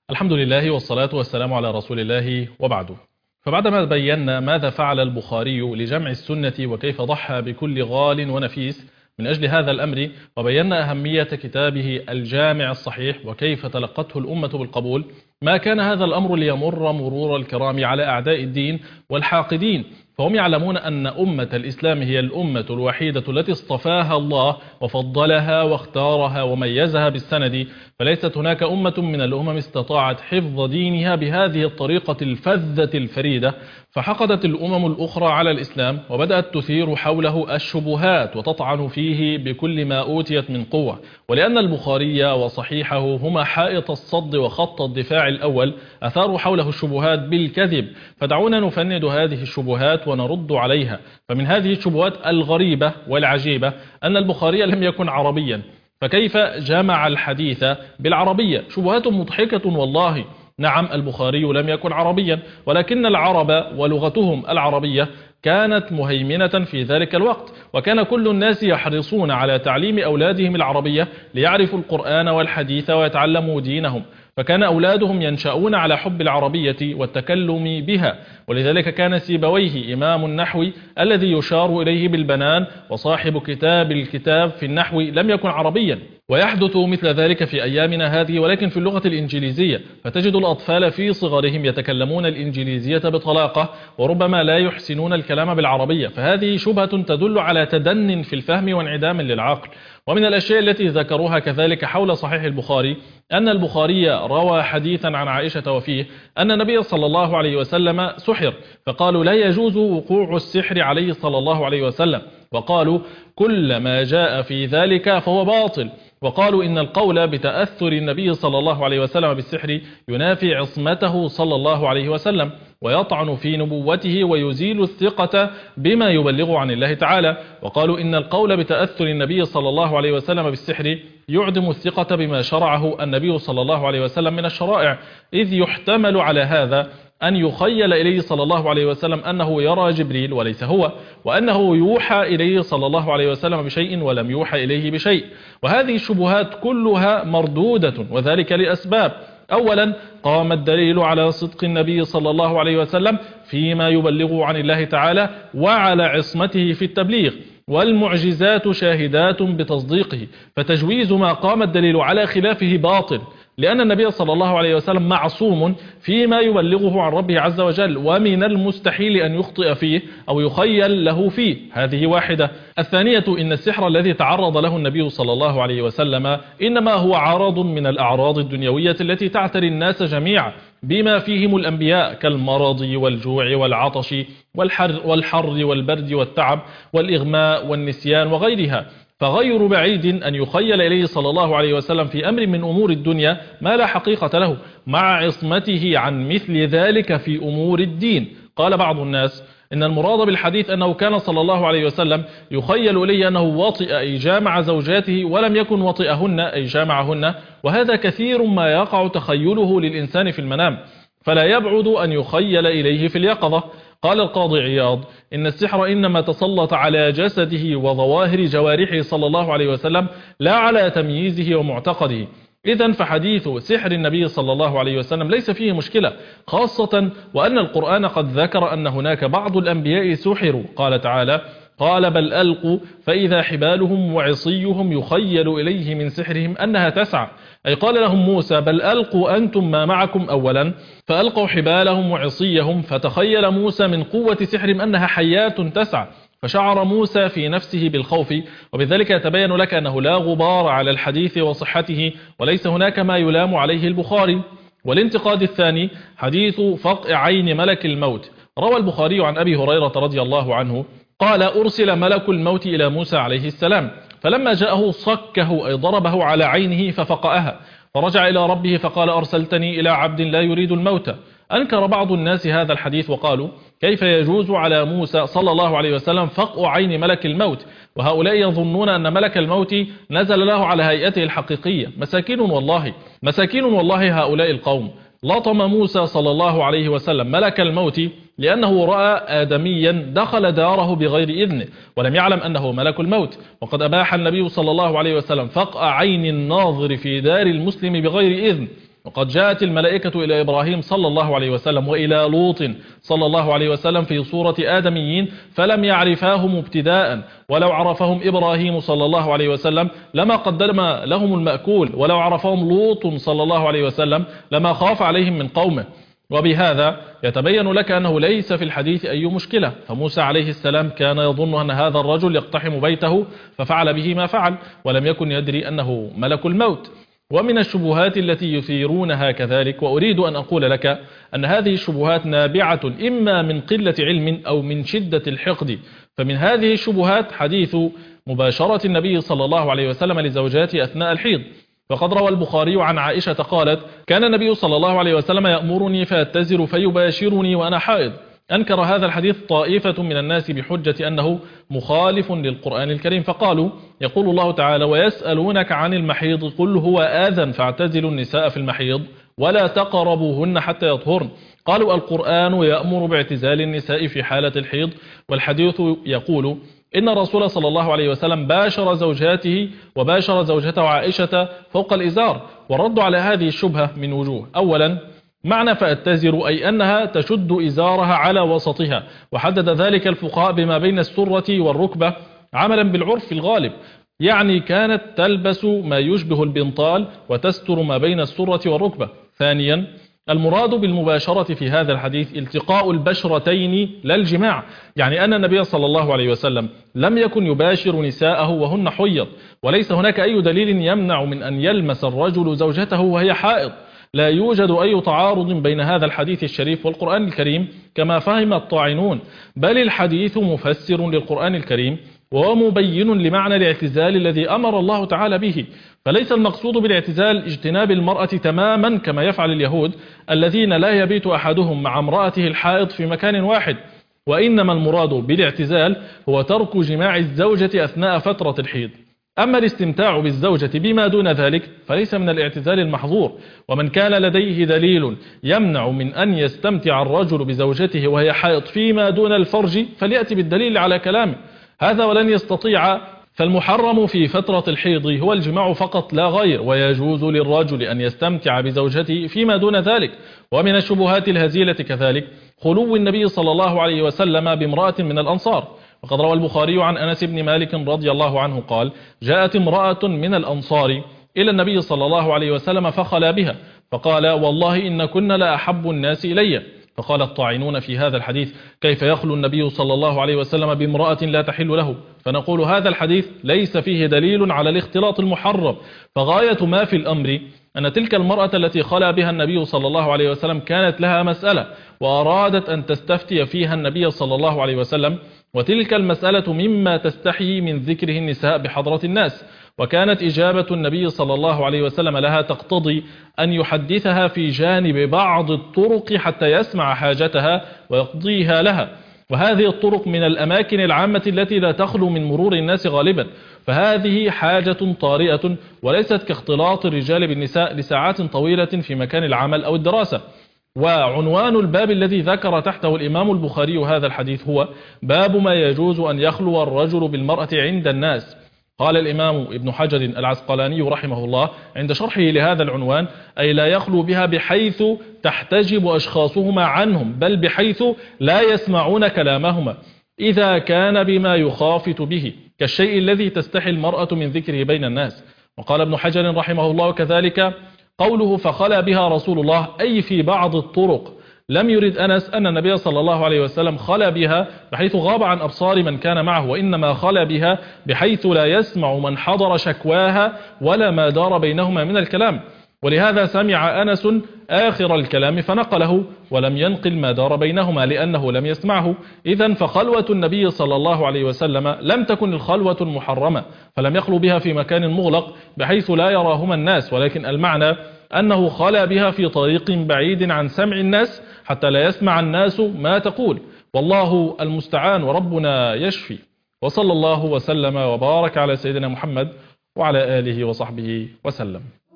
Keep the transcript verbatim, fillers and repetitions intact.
الحمد لله والصلاة والسلام على رسول الله وبعد. فبعدما بينا ماذا فعل البخاري لجمع السنة وكيف ضحى بكل غال ونفيس من أجل هذا الأمر، وبينا أهمية كتابه الجامع الصحيح وكيف تلقته الأمة بالقبول، ما كان هذا الأمر ليمر مرور الكرام على أعداء الدين والحاقدين، فهم يعلمون أن أمة الإسلام هي الأمة الوحيدة التي اصطفاها الله وفضلها واختارها وميزها بالسند، فليست هناك أمة من الأمم استطاعت حفظ دينها بهذه الطريقة الفذة الفريدة. فحقدت الأمم الأخرى على الإسلام وبدأت تثير حوله الشبهات وتطعن فيه بكل ما أوتيت من قوة، ولأن البخاري وصحيحه هما حائط الصد وخط الدفاع الأول أثاروا حوله الشبهات بالكذب، فدعونا نفند هذه الشبهات ونرد عليها. فمن هذه الشبهات الغريبة والعجيبة أن البخاري لم يكن عربيا، فكيف جمع الحديث بالعربية؟ شبهات مضحكة والله. نعم، البخاري لم يكن عربيا، ولكن العرب ولغتهم العربية كانت مهيمنة في ذلك الوقت، وكان كل الناس يحرصون على تعليم أولادهم العربية ليعرفوا القرآن والحديث ويتعلموا دينهم، فكان أولادهم ينشأون على حب العربية والتكلم بها. ولذلك كان سيبويه إمام النحو الذي يشار إليه بالبنان وصاحب كتاب الكتاب في النحو لم يكن عربيا. ويحدث مثل ذلك في أيامنا هذه ولكن في اللغة الإنجليزية، فتجد الأطفال في صغرهم يتكلمون الإنجليزية بطلاقة وربما لا يحسنون الكلام بالعربية، فهذه شبهة تدل على تدن في الفهم وانعدام للعقل. ومن الأشياء التي ذكروها كذلك حول صحيح البخاري أن البخاري روى حديثا عن عائشة وفيه أن النبي صلى الله عليه وسلم سحر، فقالوا لا يجوز وقوع السحر عليه صلى الله عليه وسلم، وقالوا كل ما جاء في ذلك فهو باطل، وقالوا إن القول بتأثر النبي صلى الله عليه وسلم بالسحر ينافي عصمته صلى الله عليه وسلم ويطعن في نبوته ويزيل الثقة بما يبلغ عن الله تعالى، وقالوا إن القول بتأثر النبي صلى الله عليه وسلم بالسحر يعدم الثقة بما شرعه النبي صلى الله عليه وسلم من الشرائع، إذ يحتمل على هذا أن يخيل إليه صلى الله عليه وسلم أنه يرى جبريل وليس هو، وأنه يوحى إليه صلى الله عليه وسلم بشيء ولم يوحى إليه بشيء. وهذه الشبهات كلها مردودة، وذلك لأسباب. أولا، قام الدليل على صدق النبي صلى الله عليه وسلم فيما يبلغ عن الله تعالى وعلى عصمته في التبليغ، والمعجزات شاهدات بتصديقه، فتجويز ما قام الدليل على خلافه باطل، لأن النبي صلى الله عليه وسلم معصوم فيما يبلغه عن ربه عز وجل، ومن المستحيل أن يخطئ فيه أو يخيل له فيه. هذه واحدة. الثانية، إن السحر الذي تعرض له النبي صلى الله عليه وسلم إنما هو عرض من الأعراض الدنيوية التي تعتري الناس جميعا بما فيهم الأنبياء كالمرض والجوع والعطش والحر, والحر والبرد والتعب والإغماء والنسيان وغيرها، فغير بعيد أن يخيل إليه صلى الله عليه وسلم في أمر من أمور الدنيا ما لا حقيقة له مع عصمته عن مثل ذلك في أمور الدين. قال بعض الناس إن المراد بالحديث أنه كان صلى الله عليه وسلم يخيل إليه أنه وطئ أي جامع زوجاته ولم يكن وطئهن أي جامعهن، وهذا كثير ما يقع تخيله للإنسان في المنام، فلا يبعد أن يخيل إليه في اليقظة. قال القاضي عياض إن السحر إنما تسلط على جسده وظواهر جوارحه صلى الله عليه وسلم لا على تمييزه ومعتقده. إذن فحديث سحر النبي صلى الله عليه وسلم ليس فيه مشكلة، خاصة وأن القرآن قد ذكر أن هناك بعض الأنبياء سحروا. قال تعالى قال بل ألقوا فإذا حبالهم وعصيهم يخيل إليه من سحرهم أنها تسعى، أي قال لهم موسى بل ألقوا أنتم ما معكم أولا، فألقوا حبالهم وعصيهم، فتخيل موسى من قوة سحرهم أنها حيات تسعى، فشعر موسى في نفسه بالخوف. وبذلك يتبين لك أنه لا غبار على الحديث وصحته، وليس هناك ما يلام عليه البخاري. والانتقاد الثاني حديث فقع عين ملك الموت. روى البخاري عن أبي هريرة رضي الله عنه قال أرسل ملك الموت إلى موسى عليه السلام، فلما جاءه صكه أي ضربه على عينه ففقأها، فرجع إلى ربه فقال أرسلتني إلى عبد لا يريد الموت. أنكر بعض الناس هذا الحديث وقالوا كيف يجوز على موسى صلى الله عليه وسلم فقع عين ملك الموت، وهؤلاء يظنون أن ملك الموت نزل له على هيئته الحقيقية. مساكين والله، مساكين والله هؤلاء القوم. لطم موسى صلى الله عليه وسلم ملك الموت لأنه رأى آدميا دخل داره بغير إذنه ولم يعلم أنه ملك الموت، وقد أباح النبي صلى الله عليه وسلم فقع عين الناظر في دار المسلم بغير إذن، وقد جاءت الملائكة إلى إبراهيم صلى الله عليه وسلم وإلى لوط صلى الله عليه وسلم في صورة آدميين فلم يعرفاهم ابتداء، ولو عرفهم إبراهيم صلى الله عليه وسلم لما قدم لهم المأكول، ولو عرفهم لوط صلى الله عليه وسلم لما خاف عليهم من قومه. وبهذا يتبين لك أنه ليس في الحديث أي مشكلة، فموسى عليه السلام كان يظن أن هذا الرجل يقتحم بيته ففعل به ما فعل، ولم يكن يدري أنه ملك الموت. ومن الشبهات التي يثيرونها كذلك، وأريد أن أقول لك أن هذه الشبهات نابعة إما من قلة علم أو من شدة الحقد. فمن هذه الشبهات حديث مباشرة النبي صلى الله عليه وسلم لزوجاته أثناء الحيض، فقد روى البخاري عن عائشة قالت: كان النبي صلى الله عليه وسلم يأمرني فأتزر فيباشرني وأنا حائض. أنكر هذا الحديث طائفة من الناس بحجة أنه مخالف للقرآن الكريم، فقالوا: يقول الله تعالى: ويسألونك عن المحيض قل هو آذى فاعتزلوا النساء في المحيض ولا تقربوهن حتى يطهرن. قالوا: القرآن يأمر باعتزال النساء في حالة الحيض، والحديث يقول إن الرسول صلى الله عليه وسلم باشر زوجاته وباشر زوجته عائشة فوق الإزار. والرد على هذه الشبهة من وجوه: أولا، معنى فأتزر أي أنها تشد إزارها على وسطها، وحدد ذلك الفقهاء بما بين السرة والركبة عملا بالعرف الغالب، يعني كانت تلبس ما يشبه البنطال وتستر ما بين السرة والركبة. ثانيا، المراد بالمباشرة في هذا الحديث التقاء البشرتين لا الجماع، يعني أن النبي صلى الله عليه وسلم لم يكن يباشر نساءه وهن حيض، وليس هناك أي دليل يمنع من أن يلمس الرجل زوجته وهي حائض. لا يوجد أي تعارض بين هذا الحديث الشريف والقرآن الكريم كما فهم الطاعنون، بل الحديث مفسر للقرآن الكريم ومبين لمعنى الاعتزال الذي أمر الله تعالى به. فليس المقصود بالاعتزال اجتناب المرأة تماما كما يفعل اليهود الذين لا يبيت أحدهم مع امرأته الحائض في مكان واحد، وإنما المراد بالاعتزال هو ترك جماع الزوجة أثناء فترة الحيض. أما الاستمتاع بالزوجة بما دون ذلك فليس من الاعتزال المحظور. ومن كان لديه دليل يمنع من أن يستمتع الرجل بزوجته وهي حائض فيما دون الفرج فليأتي بالدليل على كلامه، هذا ولن يستطيع. فالمحرم في فترة الحيض هو الجماع فقط لا غير، ويجوز للرجل أن يستمتع بزوجته فيما دون ذلك. ومن الشبهات الهزيلة كذلك خلو النبي صلى الله عليه وسلم بامرأة من الأنصار، وقد روى البخاري عن أنس بن مالك رضي الله عنه قال: جاءت امرأة من الأنصار إلى النبي صلى الله عليه وسلم فخلا بها، فقال: والله إن كنا لأحب الناس إلي. فقال الطاعنون في هذا الحديث: كيف يخلو النبي صلى الله عليه وسلم بامرأة لا تحل له؟ فنقول هذا الحديث ليس فيه دليل على الاختلاط المحرم، فغاية ما في الأمر أن تلك المرأة التي خلا بها النبي صلى الله عليه وسلم كانت لها مسألة وأرادت أن تستفتي فيها النبي صلى الله عليه وسلم، وتلك المسألة مما تستحيي من ذكره النساء بحضرة الناس، وكانت إجابة النبي صلى الله عليه وسلم لها تقتضي أن يحدثها في جانب بعض الطرق حتى يسمع حاجتها ويقضيها لها، وهذه الطرق من الأماكن العامة التي لا تخلو من مرور الناس غالبا، فهذه حاجة طارئة وليست كاختلاط الرجال بالنساء لساعات طويلة في مكان العمل أو الدراسة. وعنوان الباب الذي ذكر تحته الإمام البخاري هذا الحديث هو باب ما يجوز أن يخلو الرجل بالمرأة عند الناس. قال الإمام ابن حجر العسقلاني رحمه الله عند شرحه لهذا العنوان: أي لا يخلو بها بحيث تحتجب أشخاصهما عنهم، بل بحيث لا يسمعون كلامهما إذا كان بما يخافت به، كالشيء الذي تستحي المرأة من ذكره بين الناس. وقال ابن حجر رحمه الله كذلك قوله فخلى بها رسول الله أي في بعض الطرق، لم يرد أنس أن النبي صلى الله عليه وسلم خلى بها بحيث غاب عن أبصار من كان معه، وإنما خلى بها بحيث لا يسمع من حضر شكواها ولا ما دار بينهما من الكلام، ولهذا سمع أنس آخر الكلام فنقله ولم ينقل ما دار بينهما لأنه لم يسمعه. إذن فخلوة النبي صلى الله عليه وسلم لم تكن الخلوة المحرمة، فلم يخلو بها في مكان مغلق بحيث لا يراهما الناس، ولكن المعنى أنه خلى بها في طريق بعيد عن سمع الناس حتى لا يسمع الناس ما تقول، والله المستعان وربنا يشفي. وصلى الله وسلم وبارك على سيدنا محمد وعلى آله وصحبه وسلم.